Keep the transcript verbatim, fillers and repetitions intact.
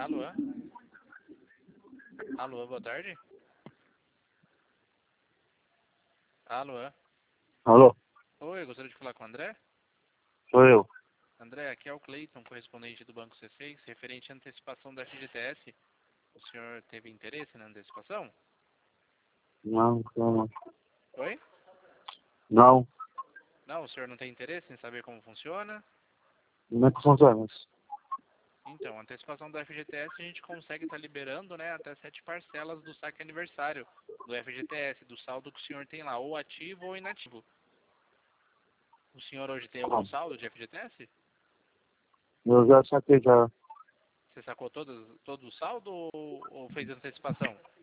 Alô? Alô, boa tarde. Alô? Alô? Oi, eu gostaria de falar com o André. Sou eu. André, aqui é o Cleiton, correspondente do Banco C seis, referente à antecipação da F G T S. O senhor teve interesse na antecipação? Não, não. Oi? Não. Não, o senhor não tem interesse em saber como funciona? Como é que funciona isso? Então, a antecipação do F G T S a gente consegue estar liberando, né, até sete parcelas do saque aniversário do F G T S, do saldo que o senhor tem lá, ou ativo ou inativo. O senhor hoje tem algum saldo de F G T S? Eu já saquei já. Você sacou todo, todo o saldo ou, ou fez antecipação?